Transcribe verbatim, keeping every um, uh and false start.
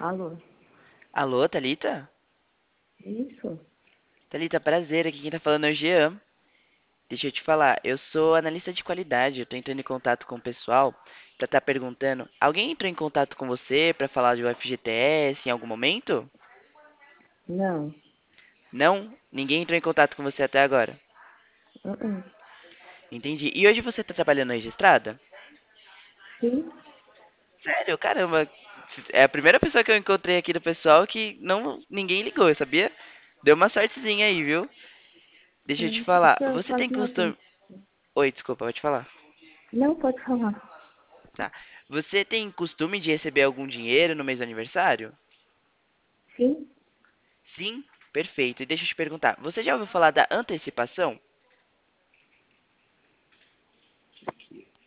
Alô? Alô, Thalita? Isso? Thalita, prazer, aqui quem tá falando é o Jean. Deixa eu te falar, eu sou analista de qualidade, eu tô entrando em contato com o pessoal pra estar perguntando, alguém entrou em contato com você pra falar de U F G T S em algum momento? Não. Não? Ninguém entrou em contato com você até agora. Uh-uh. Entendi. E hoje você tá trabalhando registrada? Sim? Sério? Caramba. É a primeira pessoa que eu encontrei aqui do pessoal que não ninguém ligou, sabia? Deu uma sortezinha aí, viu? Deixa eu te Hum, falar, Só você tem faz uma costume... pergunta. Oi, desculpa, vou te falar. Não, pode falar. Tá. Você tem costume de receber algum dinheiro no mês do aniversário? Sim? Sim? Perfeito. E deixa eu te perguntar, você já ouviu falar da antecipação?